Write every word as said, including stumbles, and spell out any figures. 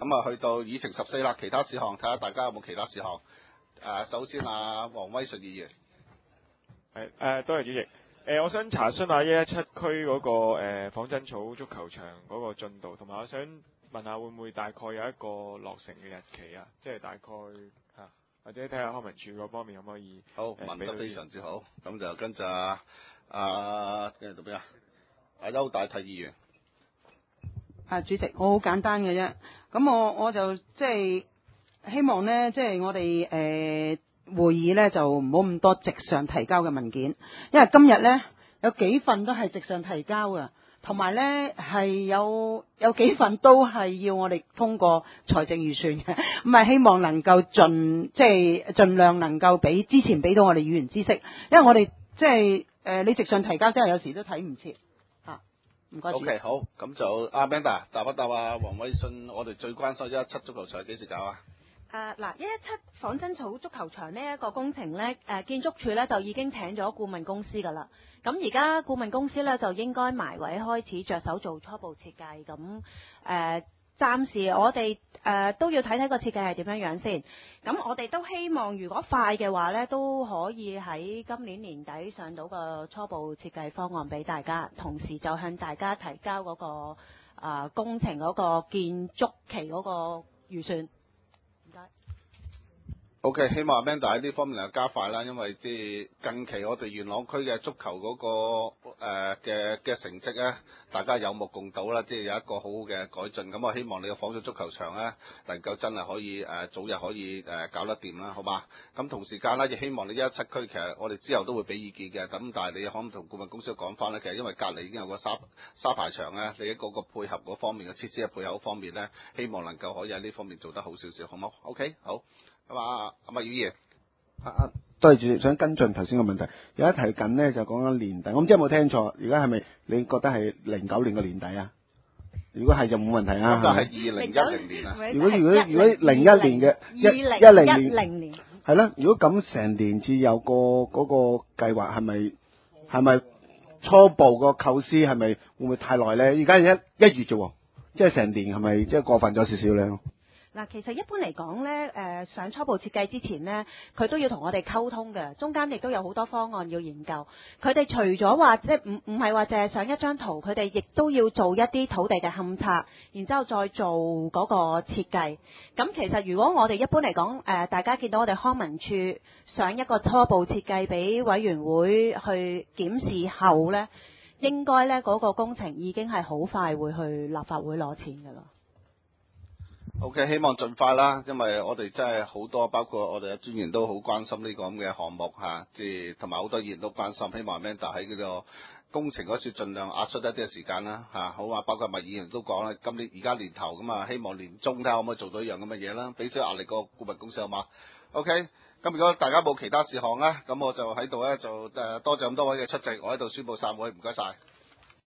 咁啊，去到議程十四啦，其他事項睇下大家有冇其他事項。誒、呃，首先啊，黃威順議員。 係誒，多謝主席。誒、呃，我想查詢下一一七區嗰個誒仿真草足球場嗰個進度，同埋我想問下會唔會大概有一個落成嘅日期啊？即係大概嚇、啊，或者睇下康文署嗰方面可唔可以？ 好，問得非常之好。咁就跟住啊，啊，跟住到邊啊？阿邱大體議員。 啊，主席，我好簡單嘅啫。咁我我就即係希望呢，即係我哋誒、呃、會議呢，就唔好咁多直上提交嘅文件，因為今日呢，有幾份都係直上提交嘅，同埋呢係有有幾份都係要我哋通過財政預算嘅，咁係希望能夠盡即係盡量能夠俾之前俾到我哋議員知識，因為我哋即係誒你直上提交真係有時都睇唔切。唔該。 O K， 好，咁就阿 Amanda 答一答啊，黃偉信，我哋最關心一一七足球場幾時搞啊？ 誒嗱，一一七仿真草足球場呢一個工程呢，誒、呃、建築署呢就已經請咗顧問公司㗎啦。咁而家顧問公司呢，就應該埋位開始着手做初步設計。咁誒、呃、暫時我哋誒、呃、都要睇睇個設計係點樣樣先。咁我哋都希望如果快嘅話呢，都可以喺今年年底上到個初步設計方案俾大家，同時就向大家提交嗰、那個啊、呃、工程嗰個建築期嗰個預算。 O、okay, K， 希望 Amanda 喺呢方面能夠加快啦，因為即係近期我哋元朗區嘅足球嗰、那個誒嘅嘅成績咧，大家有目共睹啦，即係有一個好好嘅改進。咁我希望你嘅仿造足球場咧，能夠真係可以誒、呃、早日可以誒、呃、搞得掂啦，好嘛？咁同時間咧，亦希望你一一七區其實我哋之後都會俾意見嘅。咁但係你可唔可以同顧問公司講翻咧？其實因為隔離已經有個沙沙排場咧，你喺嗰個配合嗰方面嘅設施嘅配合方面咧，希望能夠可以喺呢方面做得好少少，好冇 ？O K， 好。咁啊，阿麥宇爺， 啊啊，多謝主席，想跟進頭先個問題。有一提緊呢，就講緊年底，我唔知有冇聽錯。而家係咪你覺得係零九年嘅年底啊？如果係就冇問題啊。 咁就係二零一零年啊。 如果如果如果零一年嘅一一零年，係啦。如果咁成年至有個嗰個計劃，係咪係咪初步個構思係咪會唔會太耐咧？而家一一月啫，即係成年係咪即係過分咗少少咧？ 嗱，其實一般嚟講咧，誒上初步設計之前呢，佢都要同我哋溝通嘅，中間亦都有好多方案要研究。佢哋除咗話即係唔唔係話淨係上一張圖，佢哋亦都要做一啲土地嘅勘測，然之後再做嗰個設計。咁其實如果我哋一般嚟講，誒大家見到我哋康文署上一個初步設計俾委員會去檢視後咧，應該咧嗰個工程已經係好快會去立法會攞錢㗎啦。 O.K. 希望盡快啦，因為我哋真係好多，包括我哋嘅專員都好關心呢個咁嘅項目嚇，即係同埋好多議員都關心，希望 Amanda 喺嗰個工程嗰處盡量壓縮一啲嘅時間啦嚇，好啊，包括麥議員都講啦，今年而家年頭咁啊，希望年中睇下可唔可以做到一樣咁嘅嘢啦，俾少壓力個顧問公司好嘛 ？O.K. 咁如果大家冇其他事項咧，咁我就喺度咧就誒多謝咁多位嘅出席，我喺度宣佈散會，唔該晒。